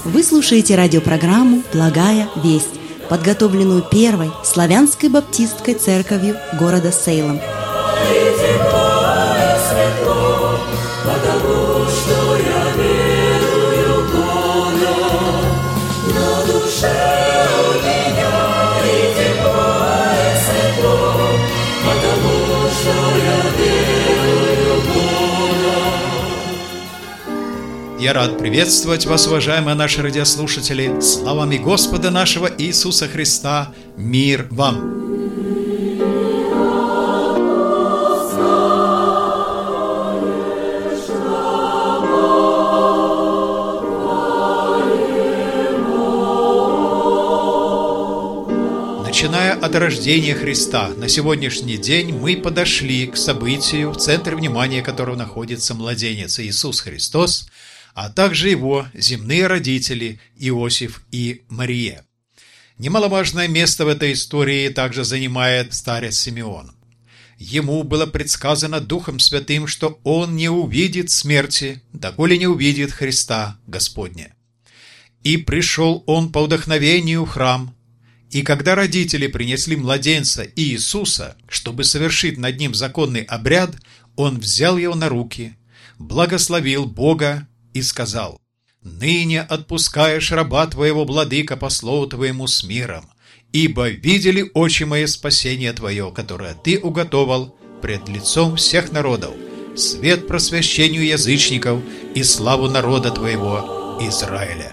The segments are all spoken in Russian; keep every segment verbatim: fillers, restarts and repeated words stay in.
Вы слушаете радиопрограмму «Благая весть», подготовленную Первой славянской баптистской церковью города Сейлом. Я рад приветствовать вас, уважаемые наши радиослушатели, словами Господа нашего Иисуса Христа. Мир вам! Начиная от рождения Христа, на сегодняшний день мы подошли к событию, в центре внимания которого находится младенец Иисус Христос, а также его земные родители Иосиф и Мария. Немаловажное место в этой истории также занимает старец Симеон. Ему было предсказано Духом Святым, что он не увидит смерти, доколе не увидит Христа Господня. И пришел он по вдохновению в храм, и когда родители принесли младенца Иисуса, чтобы совершить над ним законный обряд, он взял его на руки, благословил Бога и сказал: «Ныне отпускаешь раба твоего, владыка, по слову твоему с миром, ибо видели очи мои спасение твое, которое ты уготовал пред лицом всех народов, свет просвещению язычников и славу народа твоего Израиля».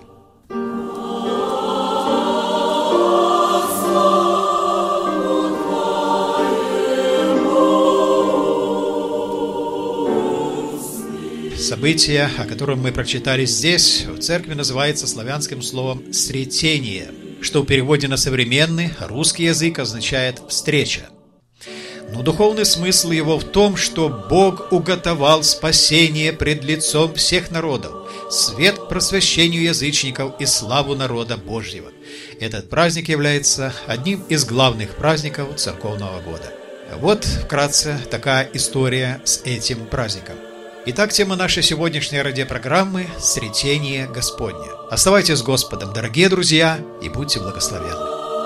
Событие, о котором мы прочитали здесь, в церкви называется славянским словом «сретение», что в переводе на современный русский язык означает «встреча». Но духовный смысл его в том, что Бог уготовал спасение пред лицом всех народов, свет к просвещению язычников и славу народа Божьего. Этот праздник является одним из главных праздников церковного года. Вот вкратце такая история с этим праздником. Итак, тема нашей сегодняшней радиопрограммы – «Сретение Господне». Оставайтесь с Господом, дорогие друзья, и будьте благословенны.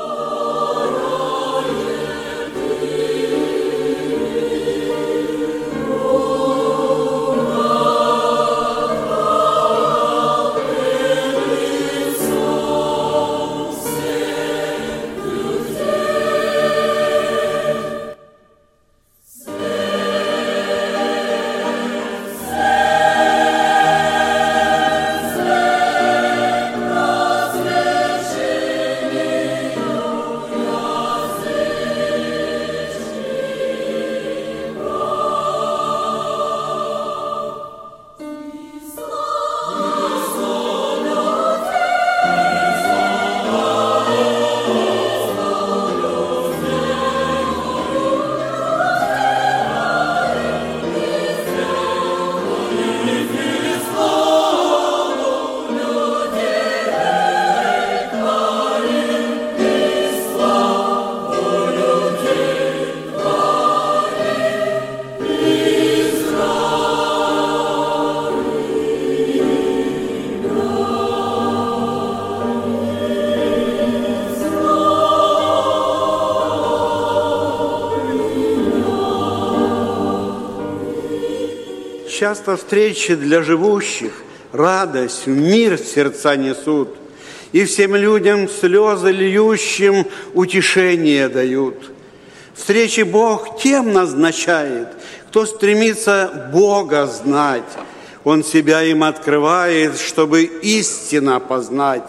Часто встречи для живущих радость, мир в сердца несут, и всем людям слезы льющим утешение дают. Встречи Бог тем назначает, кто стремится Бога знать. Он себя им открывает, чтобы истинно познать.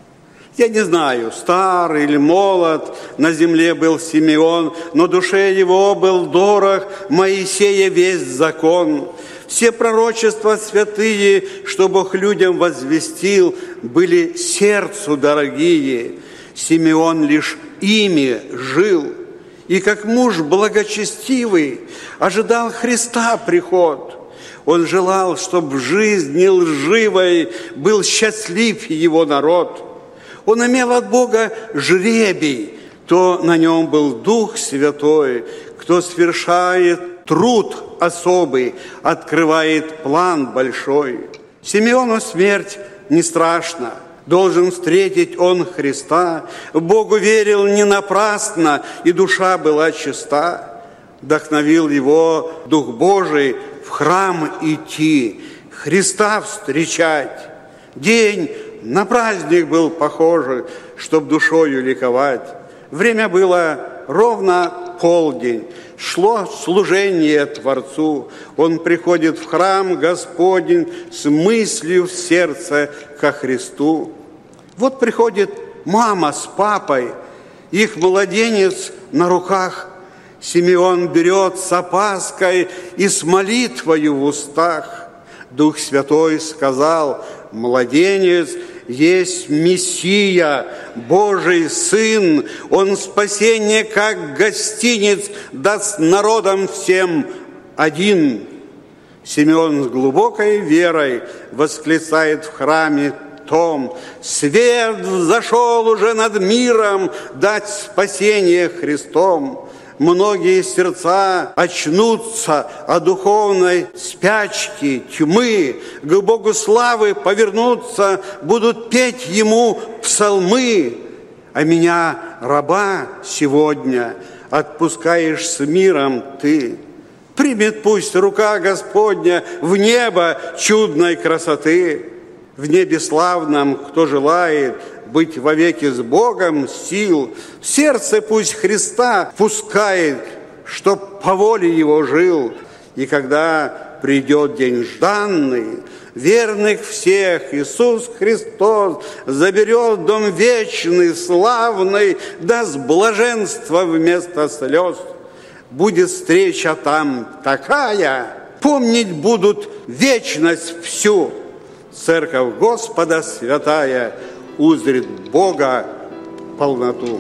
Я не знаю, стар или молод, на земле был Симеон, но душе его был дорог Моисея весь закон. Все пророчества святые, что Бог людям возвестил, были сердцу дорогие. Симеон лишь ими жил, и как муж благочестивый ожидал Христа приход. Он желал, чтобы в жизни лживой был счастлив его народ. Он имел от Бога жребий, то на нем был Дух Святой, кто свершает труд особый, открывает план большой. Симеону смерть не страшна, Должен встретить он Христа. Богу верил не напрасно, и душа была чиста. Вдохновил его Дух Божий в храм идти, Христа встречать. День на праздник был похожий, чтоб душою ликовать. Время было ровно полдень, шло служение Творцу. Он приходит в храм Господень с мыслью в сердце ко Христу. Вот приходит мама с папой, их младенец на руках. Симеон берет с опаской и с молитвою в устах. Дух Святой сказал: младенец есть Мессия, Божий Сын. Он спасение, как гостиниц, даст народам всем один. Симеон с глубокой верой восклицает в храме том: свет взошел уже над миром, дать спасение Христом. Многие сердца очнутся от духовной спячки, тьмы, к Богу славы повернутся, будут петь Ему псалмы. А меня, раба, сегодня отпускаешь с миром Ты. Примет пусть рука Господня в небо чудной красоты. В небе славном, кто желает быть вовеки с Богом сил, в сердце пусть Христа пускает, чтоб по воле Его жил. И когда придет день жданный, верных всех Иисус Христос заберет в дом вечный, славный, даст блаженство вместо слез. Будет встреча там такая, помнить будут вечность всю. Церковь Господа святая узрит Бога полноту.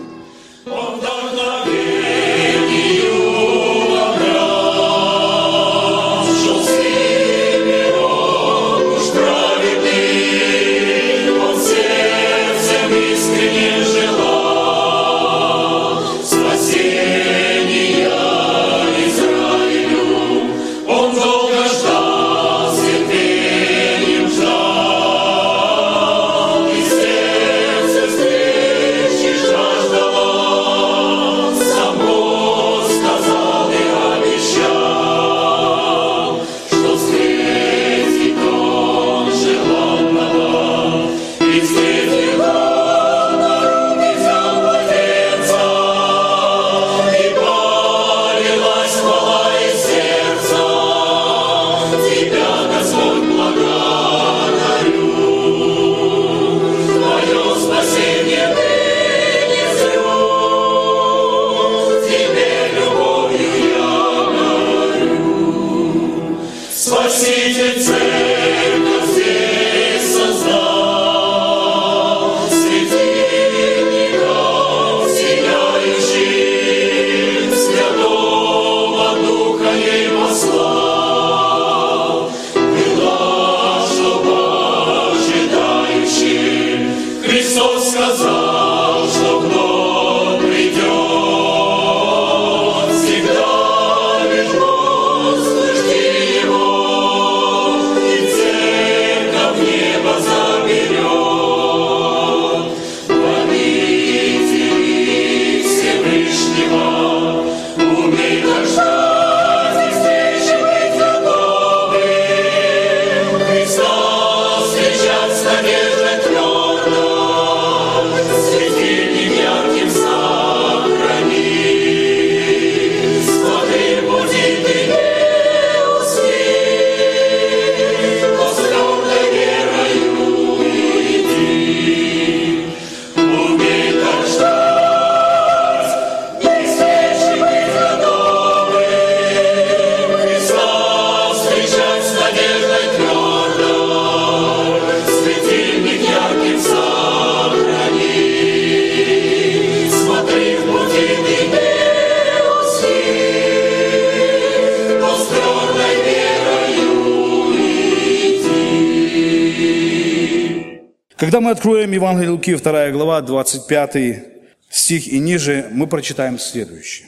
Когда мы откроем Евангелие Луки, вторая глава, двадцать пятый стих и ниже, мы прочитаем следующее.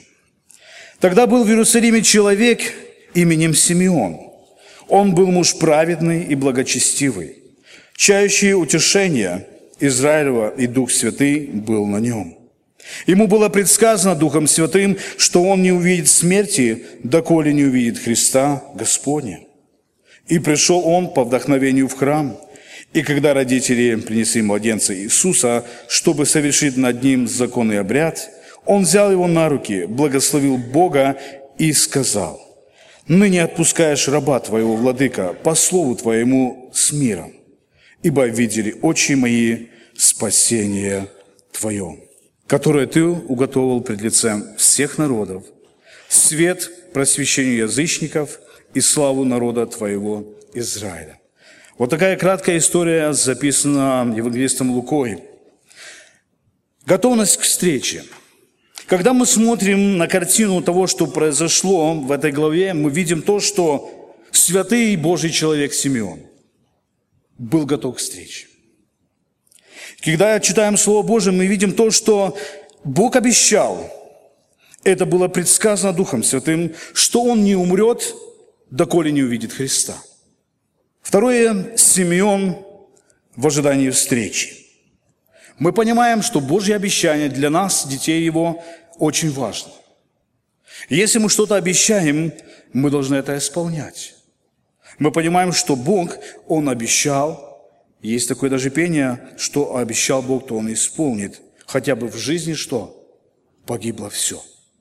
«Тогда был в Иерусалиме человек именем Симеон. Он был муж праведный и благочестивый, чающий утешения Израилева, и Дух Святый был на нем. Ему было предсказано Духом Святым, что он не увидит смерти, доколе не увидит Христа Господня. И пришел он по вдохновению в храм. И когда родители принесли младенца Иисуса, чтобы совершить над ним законный обряд, он взял его на руки, благословил Бога и сказал: «Ныне отпускаешь раба твоего, владыка, по слову твоему с миром, ибо видели очи мои спасение твое, которое ты уготовил пред лицем всех народов, свет просвещению язычников и славу народа твоего Израиля». Вот такая краткая история записана евангелистом Лукой. Готовность к встрече. Когда мы смотрим на картину того, что произошло в этой главе, мы видим то, что святый Божий человек Симеон был готов к встрече. Когда читаем Слово Божие, мы видим то, что Бог обещал, это было предсказано Духом Святым, что он не умрет, доколе не увидит Христа. Второе, Симеон в ожидании встречи. Мы понимаем, что Божье обещание для нас, детей Его, очень важно. Если мы что-то обещаем, мы должны это исполнять. Мы понимаем, что Бог, Он обещал. Есть такое даже пение, что обещал Бог, то Он исполнит. Хотя бы в жизни что? Погибло все.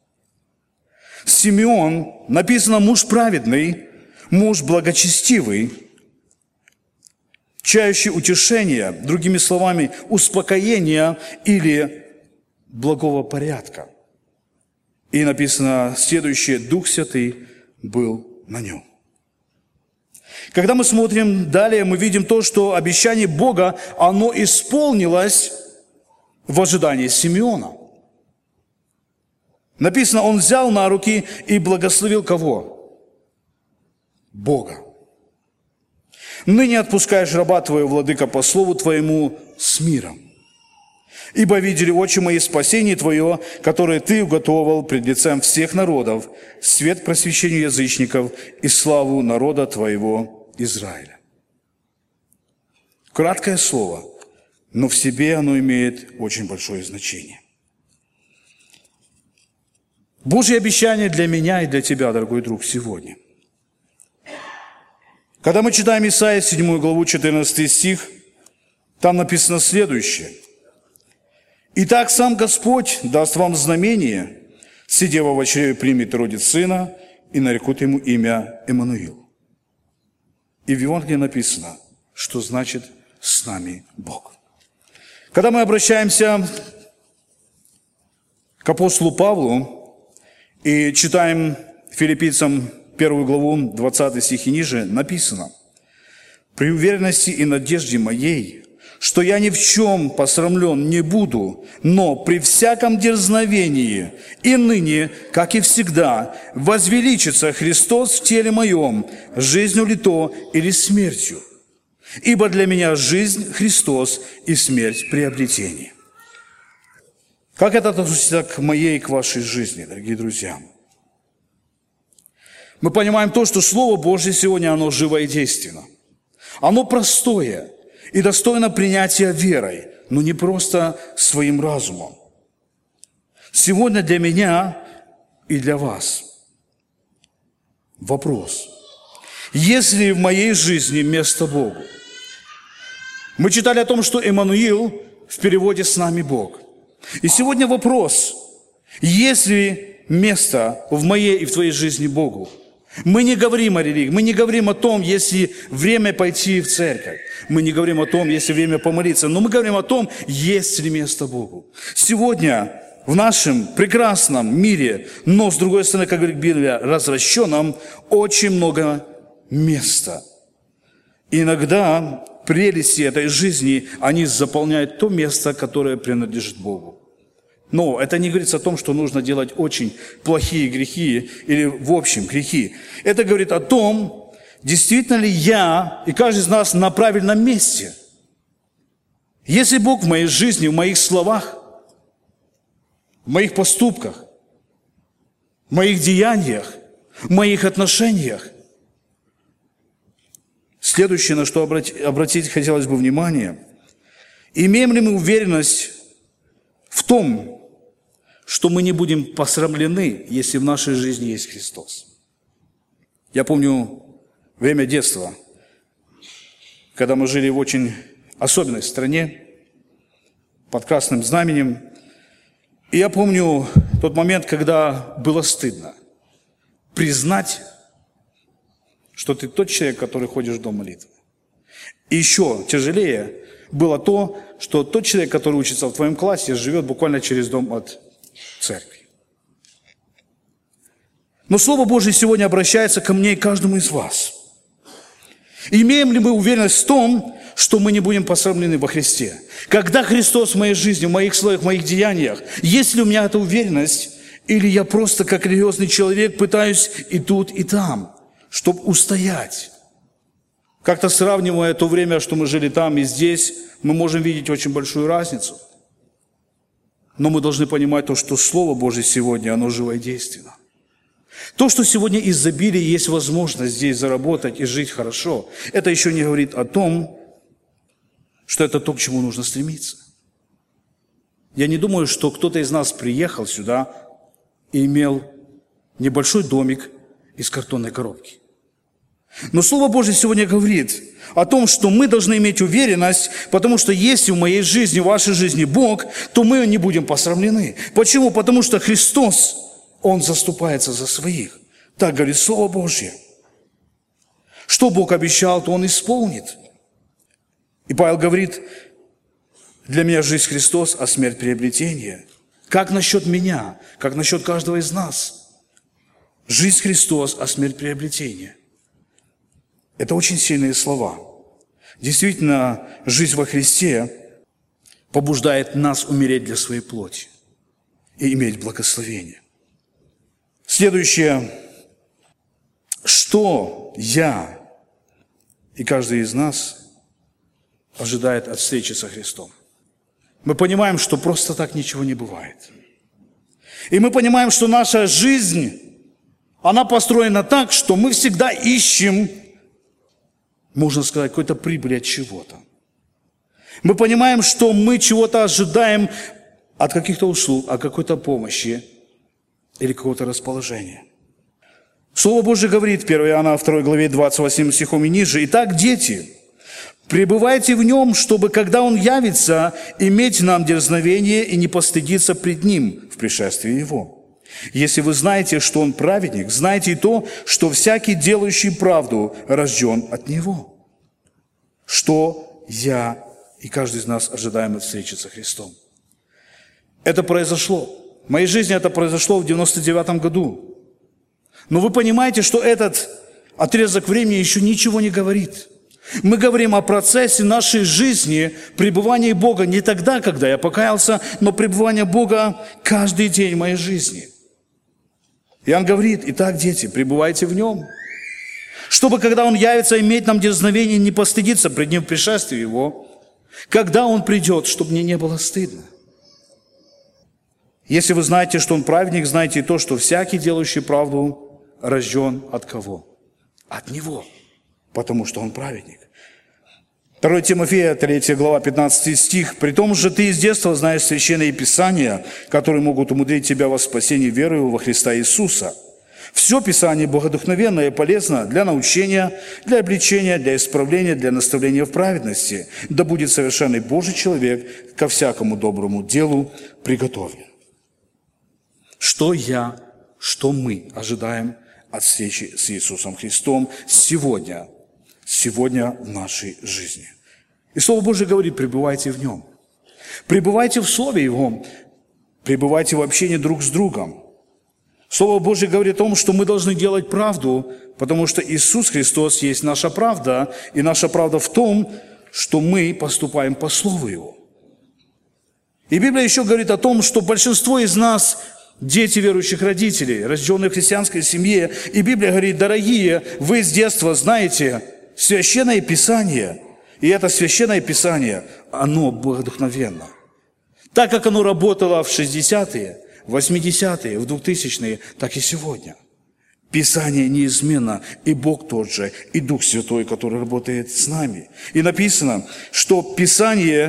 Симеон, написано, муж праведный, муж благочестивый, чающий утешения, другими словами, успокоения или благого порядка. И написано следующее: Дух Святый был на нем. Когда мы смотрим далее, мы видим то, что обещание Бога, оно исполнилось в ожидании Симеона. Написано, он взял на руки и благословил кого? Бога. «Ныне отпускаешь раба твоего, владыка, по слову твоему с миром. Ибо видели очи мои спасение твое, которое ты уготовил пред лицем всех народов, свет просвещению язычников и славу народа твоего Израиля». Краткое слово, но в себе оно имеет очень большое значение. Божье обещание для меня и для тебя, дорогой друг, сегодня. Когда мы читаем Исаия седьмую главу, четырнадцатый стих, там написано следующее: «Итак, сам Господь даст вам знамение, сидева во чреве примет и родит сына, и нарекут ему имя Эммануил». И в Евангелии написано, что значит «с нами Бог». Когда мы обращаемся к апостолу Павлу и читаем Филиппийцам первую главу, двадцатый стих и ниже, написано: «При уверенности и надежде моей, что я ни в чем посрамлен не буду, но при всяком дерзновении и ныне, как и всегда, возвеличится Христос в теле моем, жизнью ли то или смертью. Ибо для меня жизнь Христос и смерть приобретение». Как это относится к моей и к вашей жизни, дорогие друзья? Мы понимаем то, что Слово Божье сегодня, оно живо и действенно. Оно простое и достойно принятия верой, но не просто своим разумом. Сегодня для меня и для вас вопрос: есть ли в моей жизни место Богу? Мы читали о том, что Эммануил в переводе «с нами Бог». И сегодня вопрос: есть ли место в моей и в твоей жизни Богу? Мы не говорим о религии, мы не говорим о том, есть ли время пойти в церковь, мы не говорим о том, есть ли время помолиться, но мы говорим о том, есть ли место Богу. Сегодня в нашем прекрасном мире, но с другой стороны, как говорит Библия, развращенном, очень много места. Иногда прелести этой жизни, они заполняют то место, которое принадлежит Богу. Но это не говорится о том, что нужно делать очень плохие грехи или в общем грехи. Это говорит о том, действительно ли я и каждый из нас на правильном месте. Если Бог в моей жизни, в моих словах, в моих поступках, в моих деяниях, в моих отношениях. Следующее, на что обратить хотелось бы внимание. Имеем ли мы уверенность в том, что мы не будем посрамлены, если в нашей жизни есть Христос? Я помню время детства, когда мы жили в очень особенной стране, под красным знаменем. И я помню тот момент, когда было стыдно признать, что ты тот человек, который ходишь в дом молитвы. И еще тяжелее было то, что тот человек, который учится в твоем классе, живет буквально через дом от церкви. Но Слово Божие сегодня обращается ко мне и каждому из вас. Имеем ли мы уверенность в том, что мы не будем посрамлены во Христе? Когда Христос в моей жизни, в моих словах, в моих деяниях, есть ли у меня эта уверенность, или я просто как религиозный человек пытаюсь и тут, и там, чтобы устоять? Как-то сравнивая то время, что мы жили там и здесь, мы можем видеть очень большую разницу. Но мы должны понимать то, что Слово Божие сегодня, оно живо и действенно. То, что сегодня изобилие, есть возможность здесь заработать и жить хорошо, это еще не говорит о том, что это то, к чему нужно стремиться. Я не думаю, что кто-то из нас приехал сюда и имел небольшой домик из картонной коробки. Но Слово Божие сегодня говорит о том, что мы должны иметь уверенность, потому что если в моей жизни, в вашей жизни Бог, то мы не будем посрамлены. Почему? Потому что Христос, Он заступается за своих. Так говорит Слово Божье. Что Бог обещал, то Он исполнит. И Павел говорит, для меня жизнь Христос, а смерть приобретение. Как насчет меня? Как насчет каждого из нас? Жизнь Христос, а смерть приобретение. Это очень сильные слова. Действительно, жизнь во Христе побуждает нас умереть для своей плоти и иметь благословение. Следующее, что я и каждый из нас ожидает от встречи со Христом. Мы понимаем, что просто так ничего не бывает. И мы понимаем, что наша жизнь, она построена так, что мы всегда ищем, можно сказать, какой-то прибыли от чего-то. Мы понимаем, что мы чего-то ожидаем от каких-то услуг, от какой-то помощи или какого-то расположения. Слово Божие говорит в первое Иоанна второй главе двадцать восьмым стихом и ниже: «Итак, дети, пребывайте в Нем, чтобы, когда Он явится, иметь нам дерзновение и не постыдиться пред Ним в пришествии Его. Если вы знаете, что Он праведник, знайте и то, что всякий, делающий правду, рожден от Него». Что я и каждый из нас ожидаем от встречи со Христом? Это произошло. В моей жизни это произошло в девяносто девятом году. Но вы понимаете, что этот отрезок времени еще ничего не говорит. Мы говорим о процессе нашей жизни, пребывания Бога не тогда, когда я покаялся, но пребывания Бога каждый день в моей жизни. Иоанн говорит: «Итак, дети, пребывайте в Нем, чтобы, когда Он явится, иметь нам дерзновение, не постыдиться пред Ним в пришествии Его, когда Он придет, чтобы мне не было стыдно. Если вы знаете, что Он праведник, знайте и то, что всякий, делающий правду, рожден от кого? От Него, потому что Он праведник». второе Тимофея, третья глава, пятнадцатый стих. «При том же ты из детства знаешь священные писания, которые могут умудрить тебя во спасении верою во Христа Иисуса. Все Писание богодухновенное и полезно для научения, для обличения, для исправления, для наставления в праведности. Да будет совершенный Божий человек ко всякому доброму делу приготовлен». Что я, что мы ожидаем от встречи с Иисусом Христом сегодня, сегодня в нашей жизни? И Слово Божие говорит: пребывайте в Нем. Пребывайте в Слове Его, пребывайте в общении друг с другом. Слово Божие говорит о том, что мы должны делать правду, потому что Иисус Христос есть наша правда, и наша правда в том, что мы поступаем по Слову Его. И Библия еще говорит о том, что большинство из нас дети верующих родителей, рожденные в христианской семье. И Библия говорит: дорогие, вы с детства знаете Священное Писание, и это Священное Писание, оно богодухновенно. Так как оно работало в шестидесятые, восьмидесятые, в двухтысячные, так и сегодня. Писание неизменно, и Бог тот же, и Дух Святой, который работает с нами. И написано, что Писание,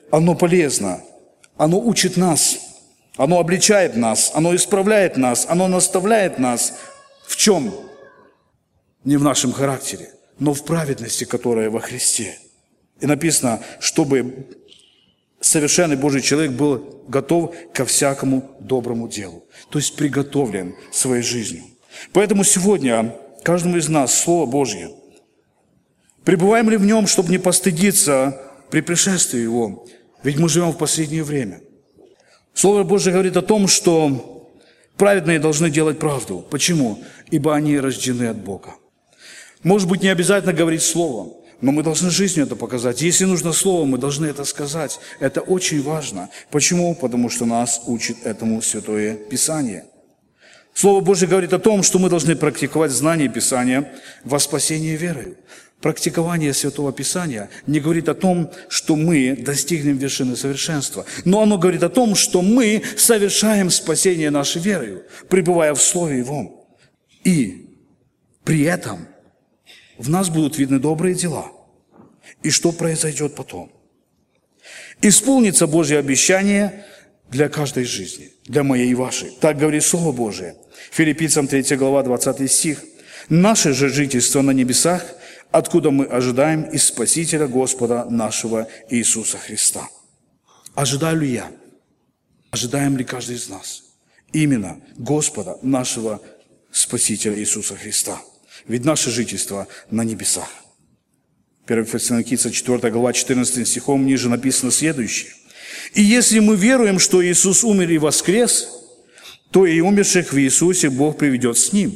оно полезно, оно учит нас, оно обличает нас, оно исправляет нас, оно наставляет нас. В чем? Не в нашем характере, но в праведности, которая во Христе. И написано, чтобы совершенный Божий человек был готов ко всякому доброму делу. То есть приготовлен своей жизнью. Поэтому сегодня каждому из нас Слово Божье. Пребываем ли в нем, чтобы не постыдиться при пришествии Его? Ведь мы живем в последнее время. Слово Божье говорит о том, что праведные должны делать правду. Почему? Ибо они рождены от Бога. Может быть, не обязательно говорить словом, но мы должны жизнью это показать. Если нужно слово, мы должны это сказать. Это очень важно. Почему? Потому что нас учит этому Святое Писание. Слово Божье говорит о том, что мы должны практиковать знание Писания во спасение верою. Практикование Святого Писания не говорит о том, что мы достигнем вершины совершенства, но оно говорит о том, что мы совершаем спасение нашей верою, пребывая в Слове Его. И при этом в нас будут видны добрые дела. И что произойдет потом? Исполнится Божье обещание для каждой жизни, для моей и вашей. Так говорит Слово Божие. Филиппийцам третья глава, двадцатый стих. «Наше же жительство на небесах, откуда мы ожидаем из Спасителя Господа нашего Иисуса Христа». Ожидаю ли я? Ожидаем ли каждый из нас? Именно Господа нашего Спасителя Иисуса Христа. Ведь наше жительство на небесах. первое Фессалоникийцам четвёртая глава, четырнадцатым стихом ниже написано следующее. «И если мы веруем, что Иисус умер и воскрес, то и умерших в Иисусе Бог приведет с Ним».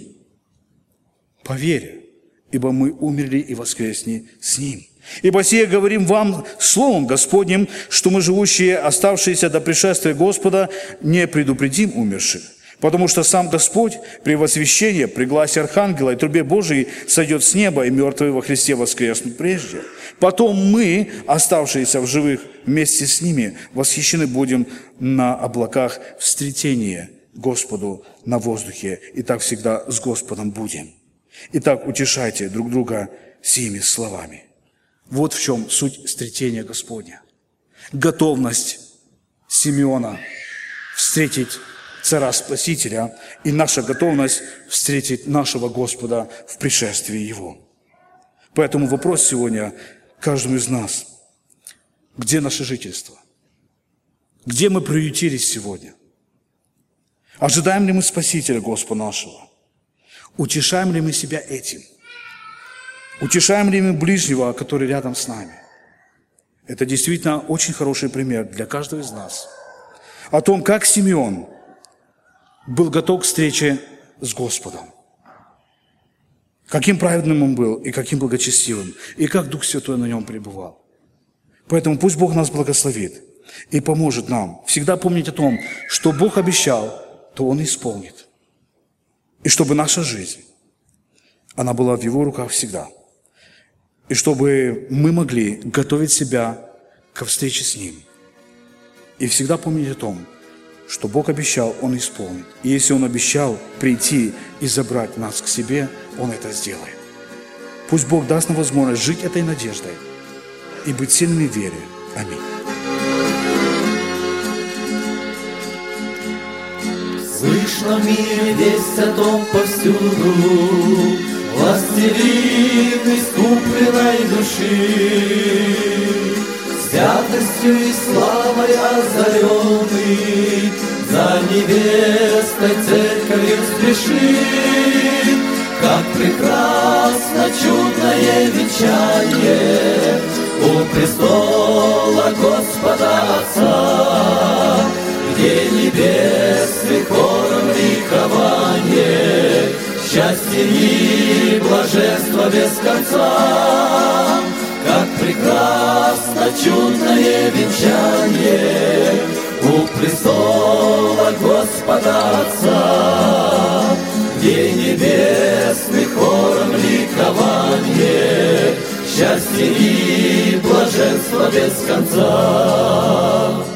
По вере, ибо мы умерли и воскресли с Ним. «Ибо сие говорим вам Словом Господним, что мы, живущие, оставшиеся до пришествия Господа, не предупредим умерших. Потому что сам Господь при возвещении, при гласе Архангела и трубе Божией сойдет с неба, и мертвые во Христе воскреснут прежде. Потом мы, оставшиеся в живых вместе с ними, восхищены будем на облаках в встретении Господу на воздухе, и так всегда с Господом будем. Итак, утешайте друг друга сими словами». Вот в чем суть встретения Господня. Готовность Симеона встретить Царя Спасителя и наша готовность встретить нашего Господа в пришествии Его. Поэтому вопрос сегодня каждому из нас. Где наше жительство? Где мы приютились сегодня? Ожидаем ли мы Спасителя Господа нашего? Утешаем ли мы себя этим? Утешаем ли мы ближнего, который рядом с нами? Это действительно очень хороший пример для каждого из нас. О том, как Симеон был готов к встрече с Господом. Каким праведным он был, и каким благочестивым, и как Дух Святой на нем пребывал. Поэтому пусть Бог нас благословит и поможет нам всегда помнить о том, что Бог обещал, то Он исполнит. И чтобы наша жизнь, она была в Его руках всегда. И чтобы мы могли готовить себя ко встрече с Ним. И всегда помнить о том, что Бог обещал, Он исполнит. И если Он обещал прийти и забрать нас к себе, Он это сделает. Пусть Бог даст нам возможность жить этой надеждой и быть сильными в вере. Аминь. Слышно в мире весть о том повсюду, властелин искупленной души, святостью и славой озаренный, за небесной церковью спешит, как прекрасно чудное венчание у престола Господа Отца, где небесный хором ликование, счастье и блаженство без конца. Как прекрасно чудное венчание у престола Господа Отца, где небесный хором ликование, счастье и блаженство без конца.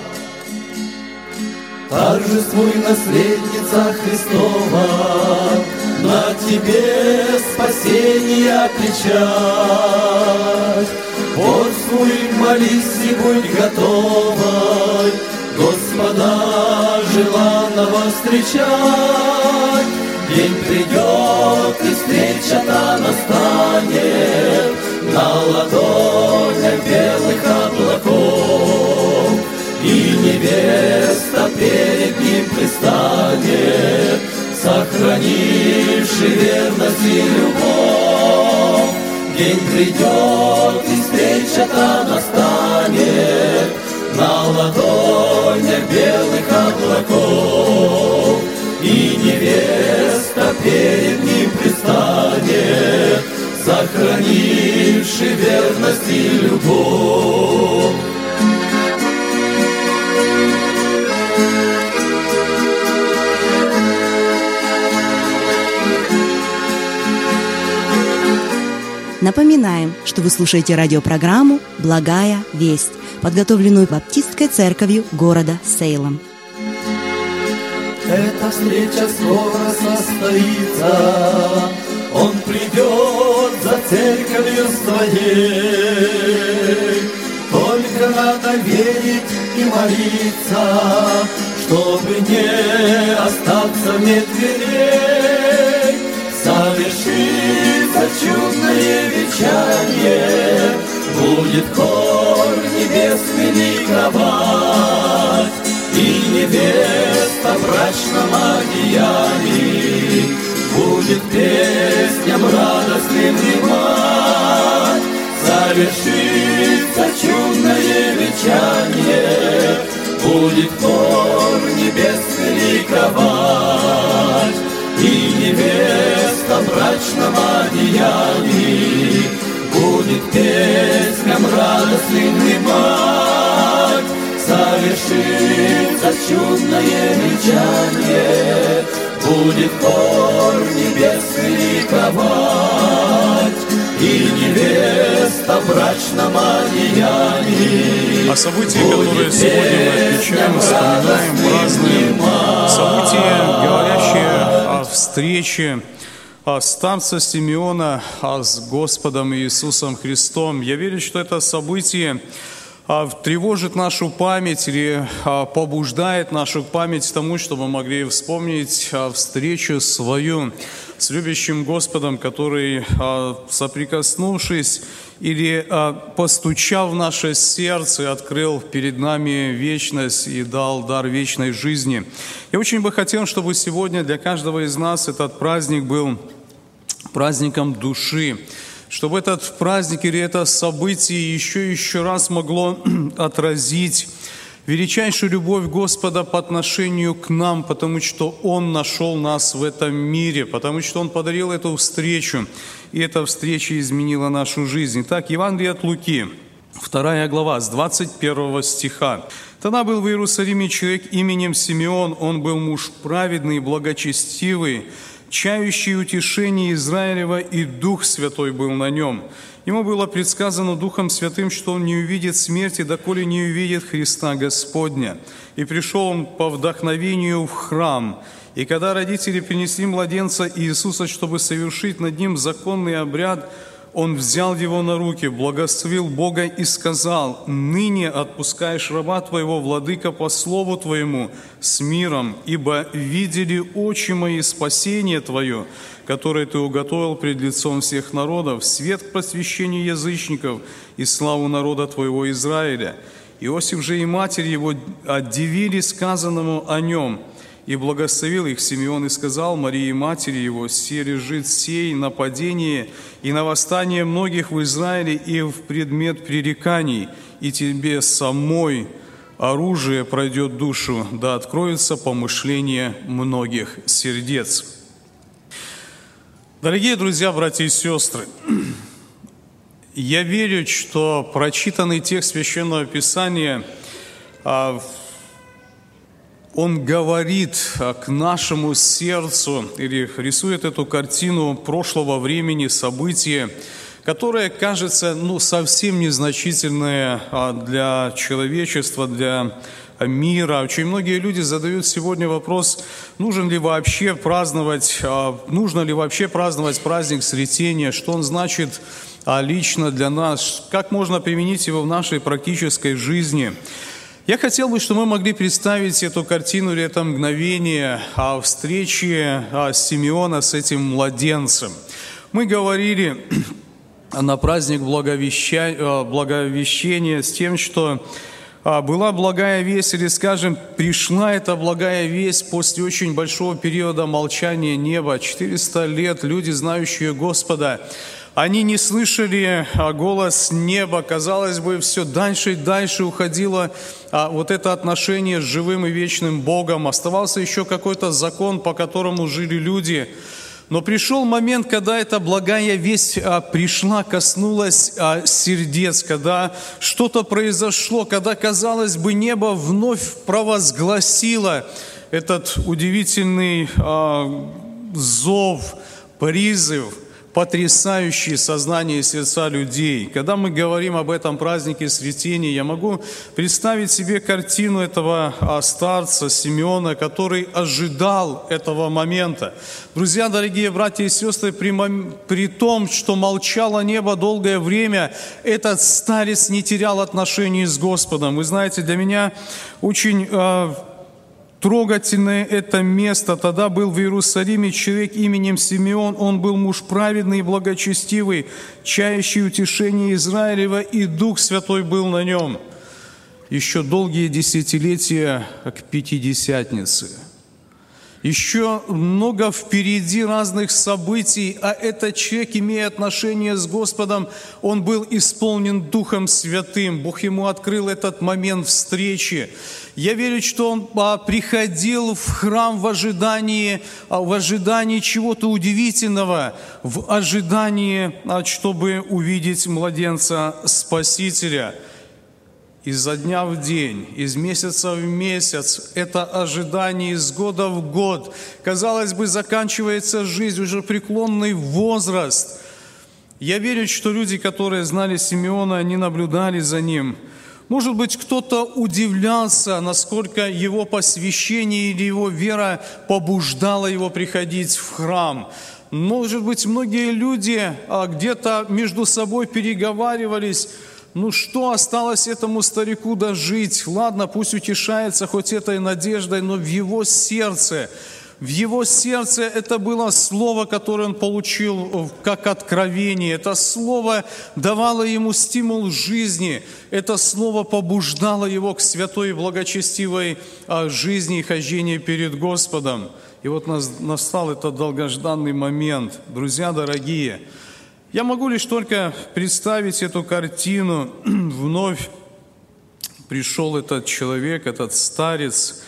Торжествуй, наследница Христова, на тебе спасения печать. Борствуй, молись и будь готовой Господа желанного встречать. День придет, и встреча-то настанет на ладонях белых облаков, и невеста перед ним предстанет, сохранивший верность и любовь. День придет, и встреча-то настанет на ладонях белых облаков, и невеста перед ним предстанет, сохранивший верность и любовь. Напоминаем, что вы слушаете радиопрограмму «Благая весть», подготовленную Баптистской церковью города Сейлом. Эта встреча скоро состоится, Он придет за церковью своей. Только надо верить и молиться, чтобы не остаться вне дверей. Совершится чудное венчание, будет хор небесный ликовать, и невеста в брачном одеянии будет песням радостным внимать. Совершится чудное венчание, будет хор небесный ликовать, и невеста в брачном одеянии будет песням радостным внимать. Совершится чудное венчание, будет хор небесный ликовать, и невеста в брачном одеянии. А события, которые сегодня мы отмечаем, вспоминаем, празднуем, события, говорящие о встрече старца Симеона с Господом Иисусом Христом. Я верю, что это событие тревожит нашу память или побуждает нашу память тому, чтобы мы могли вспомнить встречу свою с любящим Господом, который, соприкоснувшись или постучав в наше сердце, открыл перед нами вечность и дал дар вечной жизни. Я очень бы хотел, чтобы сегодня для каждого из нас этот праздник был праздником души, чтобы этот праздник или это событие еще и еще раз могло отразить величайшую любовь Господа по отношению к нам, потому что Он нашел нас в этом мире, потому что Он подарил эту встречу, и эта встреча изменила нашу жизнь. Итак, Евангелие от Луки, вторая глава, с двадцать первого стиха. «Тогда был в Иерусалиме человек именем Симеон, он был муж праведный и благочестивый, чающий утешение Израилева, и Дух Святой был на нем. Ему было предсказано Духом Святым, что он не увидит смерти, доколе не увидит Христа Господня. И пришел он по вдохновению в храм. И когда родители принесли младенца Иисуса, чтобы совершить над ним законный обряд, он взял его на руки, благословил Бога и сказал: «Ныне отпускаешь раба твоего, владыка, по слову твоему, с миром, ибо видели очи мои спасение твое, которое ты уготовил пред лицом всех народов, свет к просвещению язычников и славу народа твоего Израиля». Иосиф же и матерь его удивили сказанному о нем, и благословил их Симеон и сказал Марии, матери его: «Се лежит сей на падение и на восстание многих в Израиле и в предмет пререканий, и тебе самой оружие пройдет душу, да откроется помышление многих сердец». Дорогие друзья, братья и сестры, я верю, что прочитанный текст Священного Писания он говорит к нашему сердцу или рисует эту картину прошлого времени, события, которое кажется ну, совсем незначительное для человечества, для мира. Очень многие люди задают сегодня вопрос, нужен ли вообще праздновать, нужно ли вообще праздновать праздник Сретения, что он значит а, лично для нас, как можно применить его в нашей практической жизни. Я хотел бы, чтобы мы могли представить эту картину или это мгновение о встрече Симеона с этим младенцем. Мы говорили на праздник Благовещения, Благовещения с тем, что была благая весть, или, скажем, пришла эта благая весть после очень большого периода молчания неба. четыреста лет люди, знающие Господа, они не слышали голос неба. Казалось бы, все дальше и дальше уходило вот это отношение с живым и вечным Богом. Оставался еще какой-то закон, по которому жили люди. Но пришел момент, когда эта благая весть пришла, коснулась сердец, когда что-то произошло, когда, казалось бы, небо вновь провозгласило этот удивительный зов, призыв, потрясающие сознание и сердца людей. Когда мы говорим об этом празднике Сретения, я могу представить себе картину этого старца Симеона, который ожидал этого момента. Друзья, дорогие братья и сестры, при, при том, что молчало небо долгое время, этот старец не терял отношений с Господом. Вы знаете, для меня очень э, трогательное это место. Тогда был в Иерусалиме человек именем Симеон. Он был муж праведный и благочестивый, чающий утешение Израилева, и Дух Святой был на нем. Еще долгие десятилетия к Пятидесятнице. Еще много впереди разных событий, а этот человек, имея отношение с Господом, он был исполнен Духом Святым. Бог ему открыл этот момент встречи. Я верю, что он приходил в храм в ожидании, в ожидании чего-то удивительного, в ожидании, чтобы увидеть младенца Спасителя. Изо дня в день, из месяца в месяц, это ожидание из года в год. Казалось бы, заканчивается жизнь, уже преклонный возраст. Я верю, что люди, которые знали Симеона, они наблюдали за ним. Может быть, кто-то удивлялся, насколько его посвящение или его вера побуждала его приходить в храм. Может быть, многие люди где-то между собой переговаривались: ну что осталось этому старику дожить? Ладно, пусть утешается хоть этой надеждой, но в его сердце, в его сердце это было слово, которое он получил как откровение. Это слово давало ему стимул жизни. Это слово побуждало его к святой и благочестивой жизни и хождению перед Господом. И вот настал этот долгожданный момент. Друзья дорогие, я могу лишь только представить эту картину. Вновь пришел этот человек, этот старец,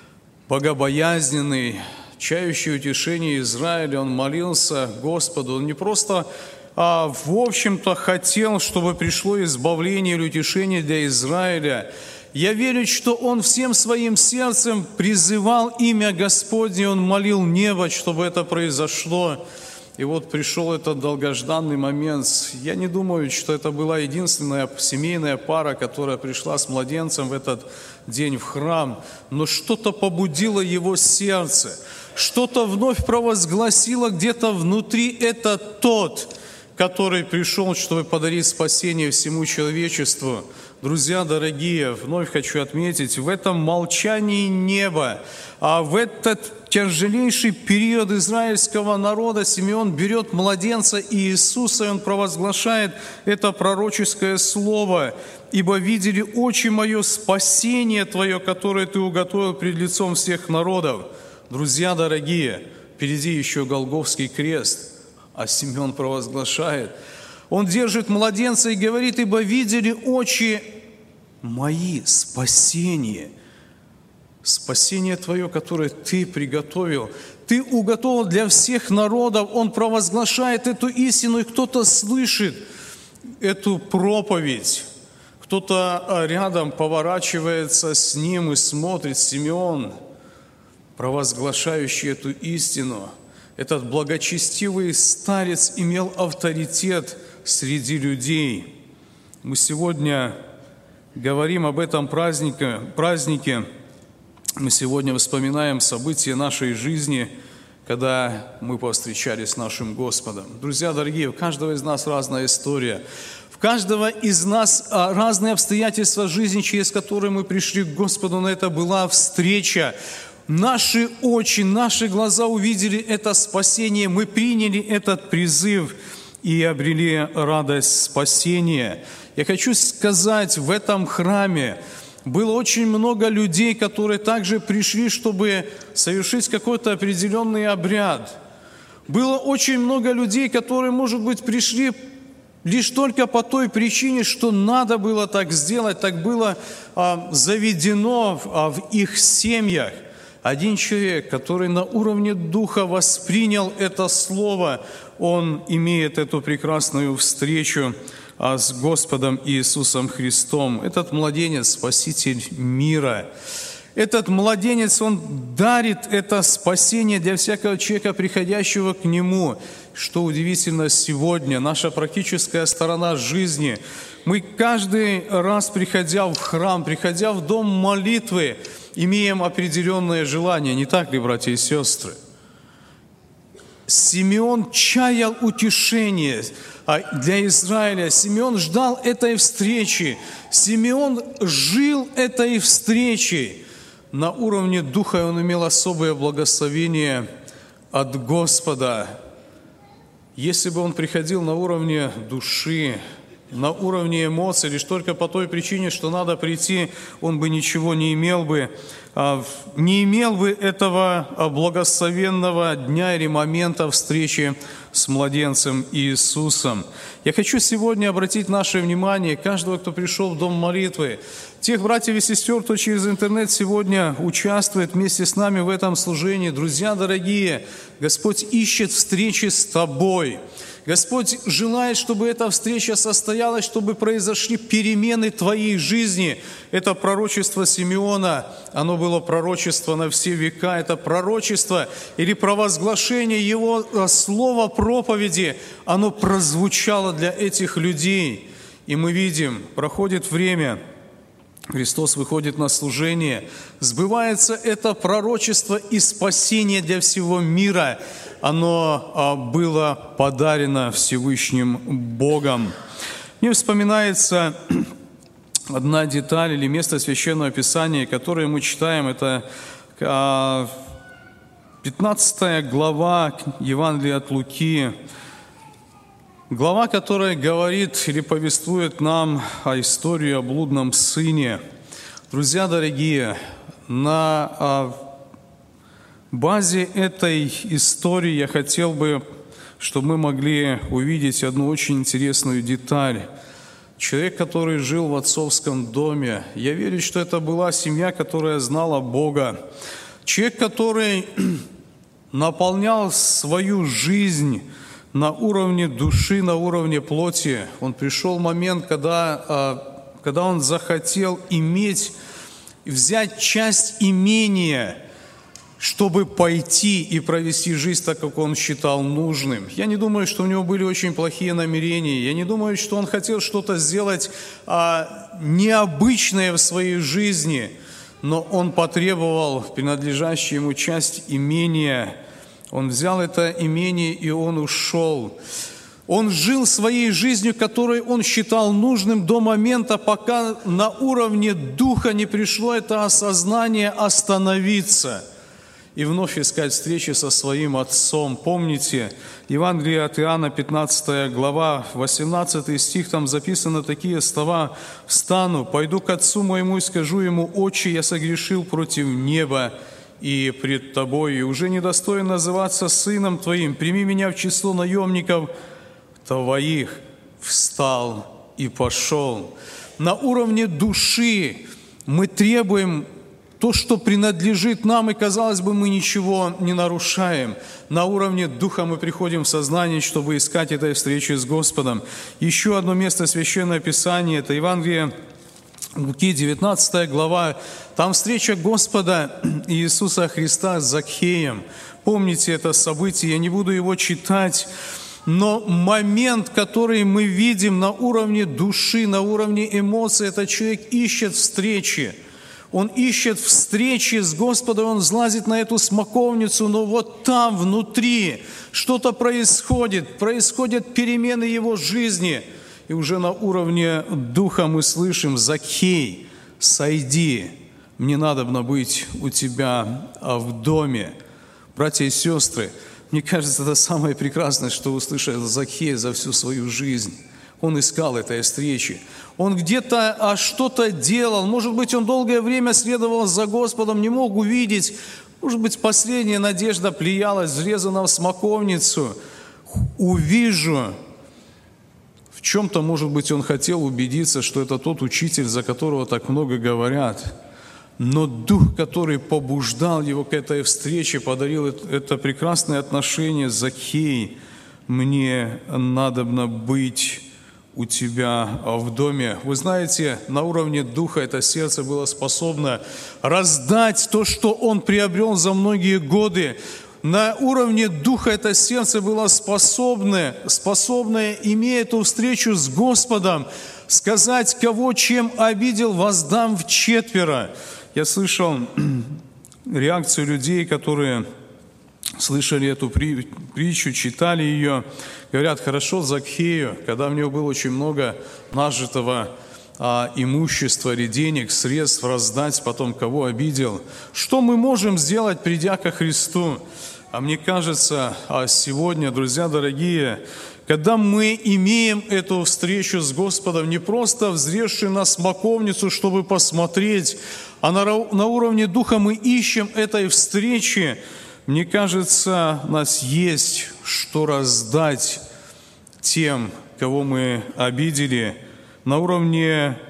богобоязненный, чающий утешение Израиля. Он молился Господу. Он не просто, а, в общем-то, хотел, чтобы пришло избавление или утешение для Израиля. Я верю, что он всем своим сердцем призывал имя Господне, он молил небо, чтобы это произошло. И вот пришел этот долгожданный момент. Я не думаю, что это была единственная семейная пара, которая пришла с младенцем в этот день в храм. Но что-то побудило его сердце. Что-то вновь провозгласило где-то внутри: это тот, который пришел, чтобы подарить спасение всему человечеству. Друзья дорогие, вновь хочу отметить, в этом молчании неба, а в этот тяжелейший период израильского народа Симеон берет младенца Иисуса, и он провозглашает это пророческое слово: «Ибо видели очи мое спасение Твое, которое Ты уготовил пред лицом всех народов». Друзья дорогие, впереди еще Голгофский крест, а Симеон провозглашает, он держит младенца и говорит: «Ибо видели очи мои спасение». Спасение Твое, которое Ты приготовил, Ты уготовил для всех народов. Он провозглашает эту истину, и кто-то слышит эту проповедь. Кто-то рядом поворачивается с ним и смотрит: Симеон, провозглашающий эту истину. Этот благочестивый старец имел авторитет среди людей. Мы сегодня говорим об этом празднике, празднике. Мы сегодня вспоминаем события нашей жизни, когда мы повстречались с нашим Господом. Друзья дорогие, у каждого из нас разная история. У каждого из нас разные обстоятельства жизни, через которые мы пришли к Господу, но это была встреча. Наши очи, наши глаза увидели это спасение, мы приняли этот призыв и обрели радость спасения. Я хочу сказать, в этом храме было очень много людей, которые также пришли, чтобы совершить какой-то определенный обряд. Было очень много людей, которые, может быть, пришли лишь только по той причине, что надо было так сделать, так было а, заведено а, в их семьях. Один человек, который на уровне духа воспринял это слово, он имеет эту прекрасную встречу а, с Господом Иисусом Христом. Этот младенец, Спаситель мира. Этот младенец, он дарит это спасение для всякого человека, приходящего к Нему. Что удивительно сегодня, наша практическая сторона жизни. Мы каждый раз, приходя в храм, приходя в дом молитвы, имеем определенное желание, не так ли, братья и сестры? Симеон чаял утешение для Израиля. Симеон ждал этой встречи. Симеон жил этой встречей. На уровне духа он имел особое благословение от Господа. Если бы он приходил на уровне души, на уровне эмоций, лишь только по той причине, что надо прийти, он бы ничего не имел бы, не имел бы этого благословенного дня или момента встречи с младенцем Иисусом. Я хочу сегодня обратить наше внимание, каждого, кто пришел в дом молитвы, тех братьев и сестер, кто через интернет сегодня участвует вместе с нами в этом служении. Друзья дорогие, Господь ищет встречи с тобой. Господь желает, чтобы эта встреча состоялась, чтобы произошли перемены твоей жизни. Это пророчество Симеона, оно было пророчество на все века. Это пророчество или провозглашение его слова проповеди, оно прозвучало для этих людей. И мы видим, проходит время, Христос выходит на служение, сбывается это пророчество и спасение для всего мира. Оно было подарено Всевышним Богом. Мне вспоминается одна деталь или место Священного Писания, которое мы читаем. Это пятнадцатая глава Евангелия от Луки. Глава, которая говорит или повествует нам о истории о блудном сыне. Друзья дорогие, на базе этой истории я хотел бы, чтобы мы могли увидеть одну очень интересную деталь. Человек, который жил в отцовском доме, я верю, что это была семья, которая знала Бога. Человек, который наполнял свою жизнь на уровне души, на уровне плоти. Он пришел момент, когда, когда он захотел иметь, взять часть имения, чтобы пойти и провести жизнь так, как он считал нужным. Я не думаю, что у него были очень плохие намерения. Я не думаю, что он хотел что-то сделать а, необычное в своей жизни, но он потребовал принадлежащую ему часть имения. Он взял это имение, и он ушел. Он жил своей жизнью, которую он считал нужным до момента, пока на уровне духа не пришло это осознание остановиться и вновь искать встречи со своим отцом. Помните, Евангелие от Иоанна, пятнадцатая глава, восемнадцатый стих, там записаны такие слова: «Встану, пойду к отцу моему и скажу ему: Отче, я согрешил против неба и пред Тобой, и уже недостоин называться сыном Твоим. Прими меня в число наемников Твоих». Встал и пошел. На уровне души мы требуем то, что принадлежит нам, и, казалось бы, мы ничего не нарушаем. На уровне духа мы приходим в сознание, чтобы искать этой встречи с Господом. Еще одно место Священного Писания – это Евангелие Луки, девятнадцатая глава. Там встреча Господа Иисуса Христа с Закхеем. Помните это событие, я не буду его читать, но момент, который мы видим на уровне души, на уровне эмоций, это человек ищет встречи. Он ищет встречи с Господом, он взлазит на эту смоковницу, но вот там, внутри, что-то происходит, происходят перемены его жизни. И уже на уровне духа мы слышим: «Закхей, сойди, мне надобно быть у тебя в доме». Братья и сестры, мне кажется, это самое прекрасное, что услышал Закхей за всю свою жизнь. Он искал этой встречи. Он где-то а, что-то делал. Может быть, он долгое время следовал за Господом, не мог увидеть. Может быть, последняя надежда плеялась, взрезана в смоковницу. Увижу. В чем-то, может быть, он хотел убедиться, что это тот учитель, за которого так много говорят. Но дух, который побуждал его к этой встрече, подарил это прекрасное отношение: «Закхей, мне надобно быть у тебя в доме». Вы знаете, на уровне духа это сердце было способно раздать то, что он приобрел за многие годы. На уровне духа это сердце было способно, способное, имея эту встречу с Господом, сказать: «Кого чем обидел, воздам вчетверо». Я слышал реакцию людей, которые слышали эту притчу, читали ее. Говорят: хорошо Закхею, когда у него было очень много нажитого а, имущества или денег, средств раздать, потом кого обидел. Что мы можем сделать, придя ко Христу? А мне кажется, а сегодня, друзья дорогие, когда мы имеем эту встречу с Господом, не просто взрезши на смоковницу, чтобы посмотреть, а на, на уровне духа мы ищем этой встречи, мне кажется, у нас есть что раздать тем, кого мы обидели. На уровне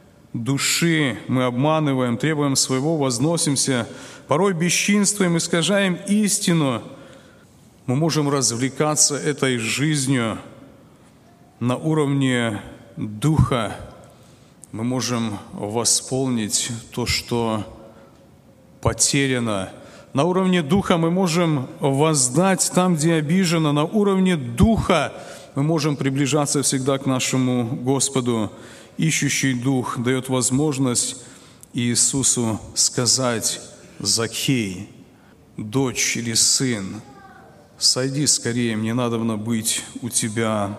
души мы обманываем, требуем своего, возносимся, порой бесчинствуем, искажаем истину. Мы можем развлекаться этой жизнью. На уровне духа мы можем восполнить то, что потеряно. На уровне духа мы можем воздать там, где обижено. На уровне духа мы можем приближаться всегда к нашему Господу. Ищущий дух дает возможность Иисусу сказать: «Закхей, дочь или сын, сойди скорее, мне надобно быть у тебя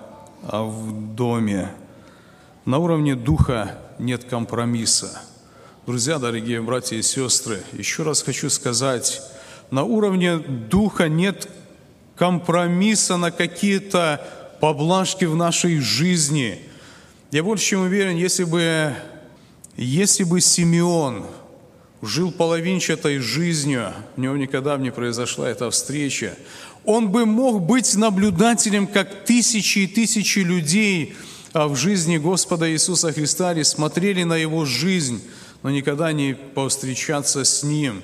в доме». На уровне духа нет компромисса. Друзья, дорогие братья и сестры, еще раз хочу сказать, на уровне духа нет компромисса на какие-то поблажки в нашей жизни. Я больше чем уверен, если бы, если бы Симеон жил половинчатой жизнью, у него никогда бы не произошла эта встреча, он бы мог быть наблюдателем, как тысячи и тысячи людей в жизни Господа Иисуса Христа или смотрели на Его жизнь, но никогда не повстречаться с Ним.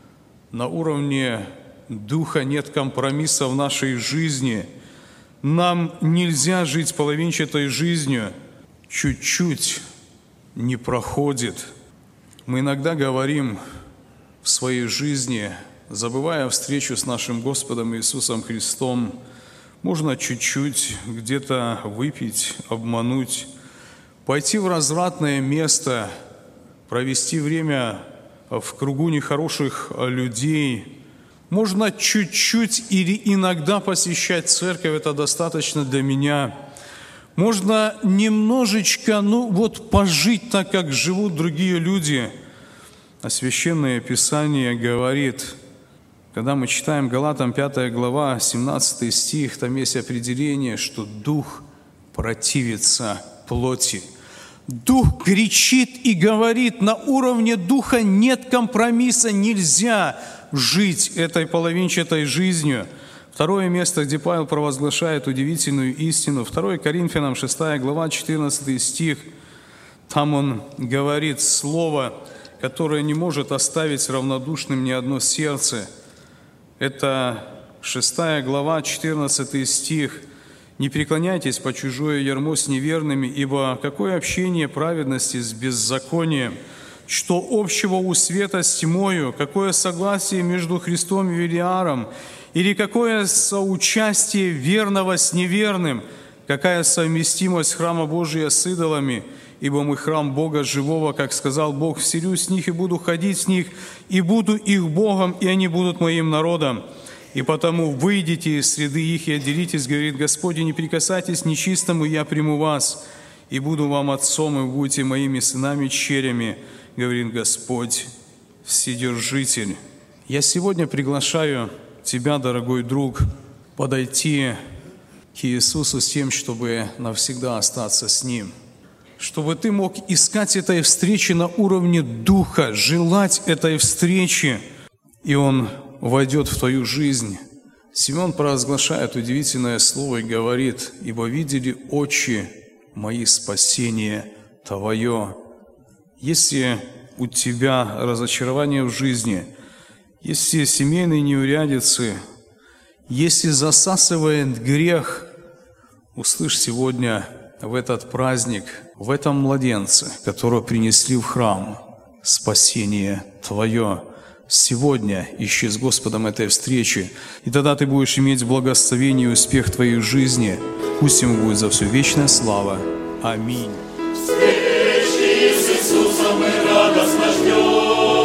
На уровне духа нет компромисса в нашей жизни. Нам нельзя жить половинчатой жизнью. Чуть-чуть не проходит. Мы иногда говорим в своей жизни, забывая встречу с нашим Господом Иисусом Христом, можно чуть-чуть где-то выпить, обмануть, пойти в развратное место, провести время в кругу нехороших людей. Можно чуть-чуть или иногда посещать церковь, это достаточно для меня. Можно немножечко, ну вот, пожить так, как живут другие люди. А Священное Писание говорит, когда мы читаем Галатам пятая глава, семнадцатый стих, там есть определение, что дух противится плоти. Дух кричит и говорит, на уровне духа нет компромисса, нельзя жить этой половинчатой жизнью. Второе место, где Павел провозглашает удивительную истину, второе Коринфянам шестая глава, четырнадцатый стих, там он говорит слово, которое не может оставить равнодушным ни одно сердце. Это шестая глава, четырнадцатый стих. «Не преклоняйтесь по чужое ярмо с неверными, ибо какое общение праведности с беззаконием, что общего у света с тьмою, какое согласие между Христом и Велиаром, или какое соучастие верного с неверным, какая совместимость храма Божия с идолами, ибо мы храм Бога живого, как сказал Бог, вселюсь с них и буду ходить с них, и буду их Богом, и они будут моим народом. И потому выйдите из среды их и отделитесь, говорит Господь, и не прикасайтесь к нечистому, и я приму вас, и буду вам отцом, и вы будете моими сынами, черями, говорит Господь Вседержитель. Я сегодня приглашаю тебя, дорогой друг, подойти к Иисусу с тем, чтобы навсегда остаться с Ним. Чтобы ты мог искать этой встречи на уровне духа, желать этой встречи, и Он войдет в твою жизнь. Симеон провозглашает удивительное слово и говорит: «Ибо видели очи мои спасение Твое». Если у тебя разочарование в жизни, если семейные неурядицы, если засасывает грех, услышь сегодня в этот праздник, в этом младенце, которого принесли в храм, спасение Твое. Сегодня ищи с Господом этой встречи, и тогда ты будешь иметь благословение и успех в твоей жизни. Пусть Ему будет за все вечная слава. Аминь. Встречи с Иисусом мы радостно ждем.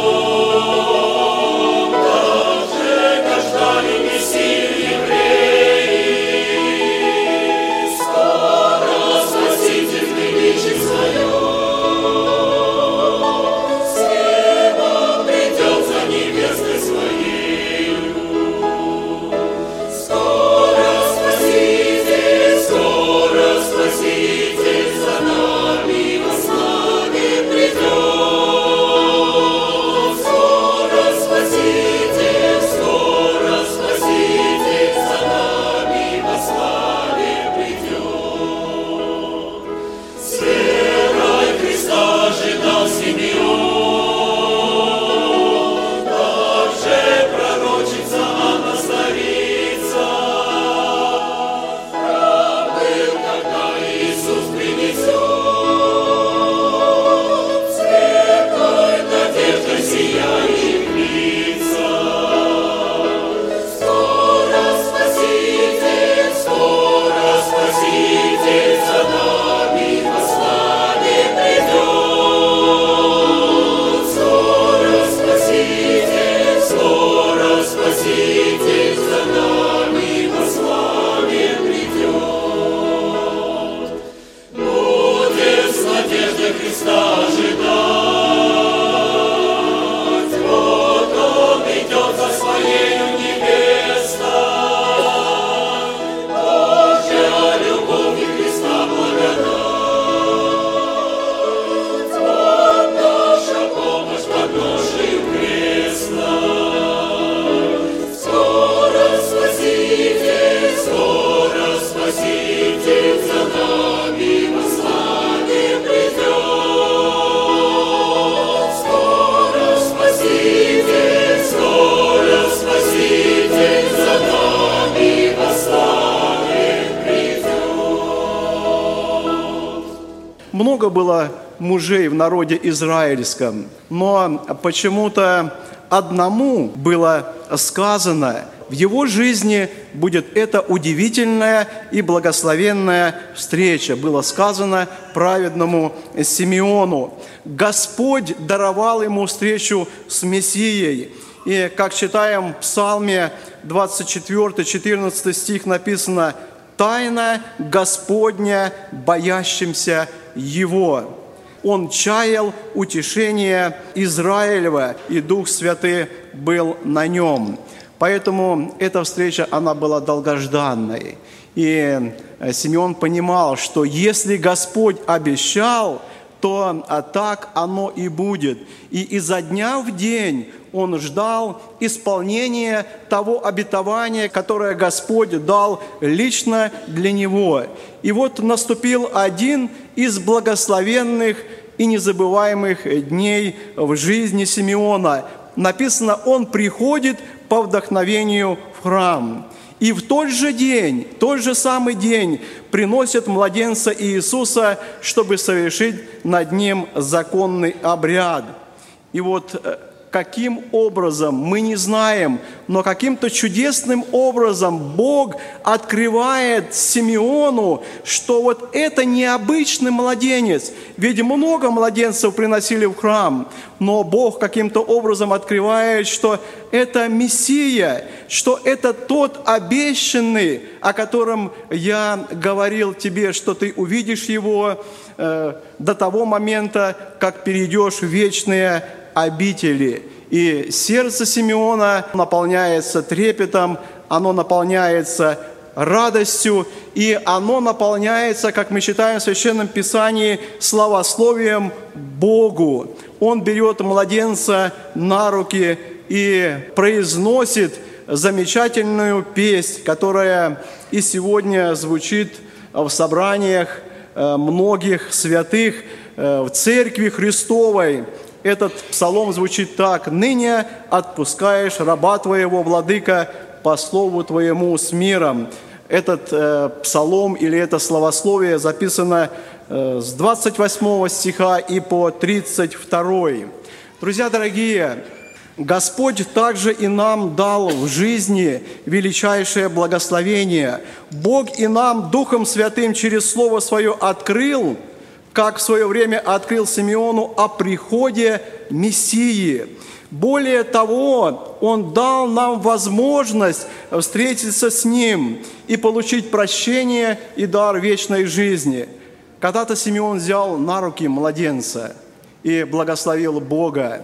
Много было мужей в народе израильском, но почему-то одному было сказано: в его жизни будет эта удивительная и благословенная встреча. Было сказано праведному Симеону. Господь даровал ему встречу с Мессией. И, как читаем в Псалме двадцать четыре, четырнадцатый стих, написано: «Тайна Господня боящимся Его». Он чаял утешения Израилева, и Дух Святый был на нем. Поэтому эта встреча, она была долгожданной. И Симеон понимал, что если Господь обещал, то так оно и будет. И изо дня в день он ждал исполнения того обетования, которое Господь дал лично для него. И вот наступил один из благословенных и незабываемых дней в жизни Симеона. Написано, он приходит по вдохновению в храм. И в тот же день, тот же самый день приносят младенца Иисуса, чтобы совершить над ним законный обряд. И вот каким образом, мы не знаем, но каким-то чудесным образом Бог открывает Симеону, что вот это необычный младенец. Ведь много младенцев приносили в храм, но Бог каким-то образом открывает, что это Мессия, что это тот обещанный, о котором я говорил тебе, что ты увидишь его э, до того момента, как перейдешь в вечные обители. И сердце Симеона наполняется трепетом, оно наполняется радостью, и оно наполняется, как мы читаем в Священном Писании, славословием Богу. Он берет младенца на руки и произносит замечательную песнь, которая и сегодня звучит в собраниях многих святых в Церкви Христовой. Этот псалом звучит так: «Ныне отпускаешь раба Твоего, Владыка, по слову Твоему с миром». Этот э, псалом или это словословие записано э, с двадцать восьмого стиха и по тридцать второй. Друзья дорогие, Господь также и нам дал в жизни величайшее благословение. Бог и нам Духом Святым через Слово Свое открыл, как в свое время открыл Симеону о приходе Мессии. Более того, Он дал нам возможность встретиться с Ним и получить прощение и дар вечной жизни. Когда-то Симеон взял на руки младенца и благословил Бога.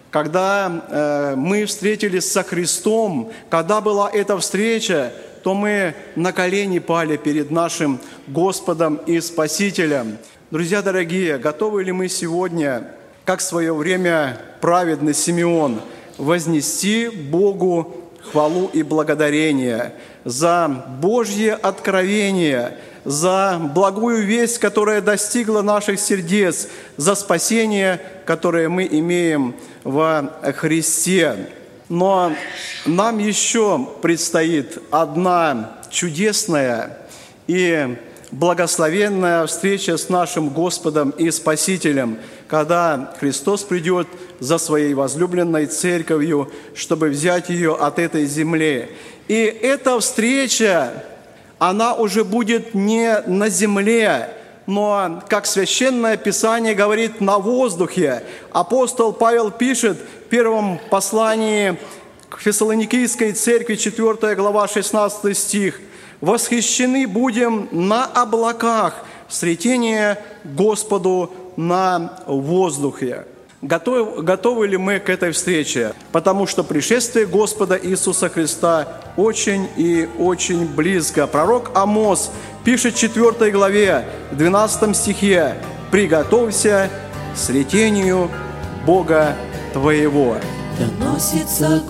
Когда э, мы встретились со Христом, когда была эта встреча, то мы на колени пали перед нашим Господом и Спасителем. Друзья дорогие, готовы ли мы сегодня, как в свое время праведный Симеон, вознести Богу хвалу и благодарение за Божье откровение, за благую весть, которая достигла наших сердец, за спасение, которое мы имеем во Христе. Но нам еще предстоит одна чудесная и благословенная встреча с нашим Господом и Спасителем, когда Христос придет за Своей возлюбленной церковью, чтобы взять ее от этой земли. И эта встреча, она уже будет не на земле, но, как Священное Писание говорит, на воздухе. Апостол Павел пишет в первом послании к Фессалоникийской церкви, четвёртая глава, шестнадцатый стих: «Восхищены будем на облаках, сретение Господу на воздухе». Готовы, готовы ли мы к этой встрече? Потому что пришествие Господа Иисуса Христа очень и очень близко. Пророк Амос пишет в четвёртой главе, двенадцатом стихе: «Приготовься к сретению Бога твоего». Доносится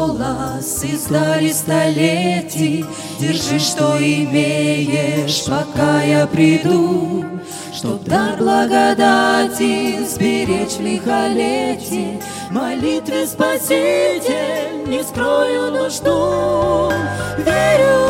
голос издали столетий: держи, что имеешь, пока я приду, чтоб дар благодати сберечь в лихолетии. Молитве Спаситель, не скрою нужду. Верю,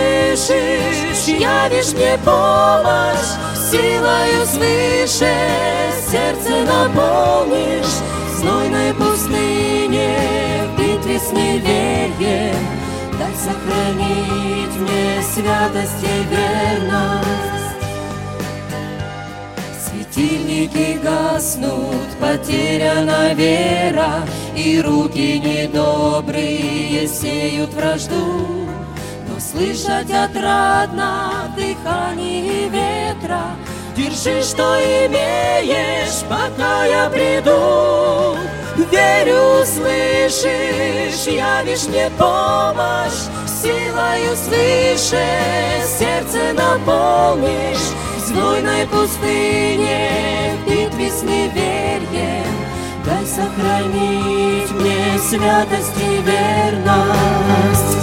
слышишь, явишь мне помощь, силою свыше сердце наполнишь. В знойной пустыне, в битве с неверием, дай сохранить мне святость и верность. Светильники гаснут, потеряна вера, и руки недобрые сеют вражду. Но слышать отрадно дыхание ветра, держи, что имеешь, пока я приду. Верю, слышишь, явишь мне помощь, силою свыше сердце наполнишь. В знойной пустыне, в битве с неверием, дай сохранить мне святость и верность.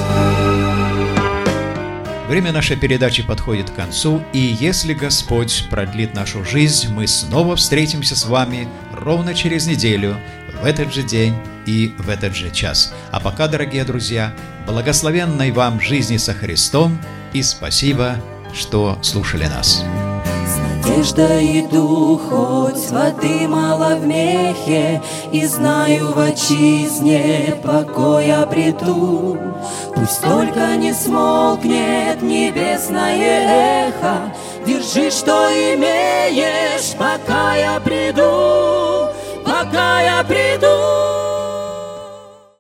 Время нашей передачи подходит к концу, и если Господь продлит нашу жизнь, мы снова встретимся с вами ровно через неделю, в этот же день и в этот же час. А пока, дорогие друзья, благословенной вам жизни со Христом, и спасибо, что слушали нас. надежда иду, хоть воды мало в мехе, и знаю, в отчизне покой обрету. Пусть только не смолкнет небесное эхо, держи, что имеешь, пока я приду, пока я приду.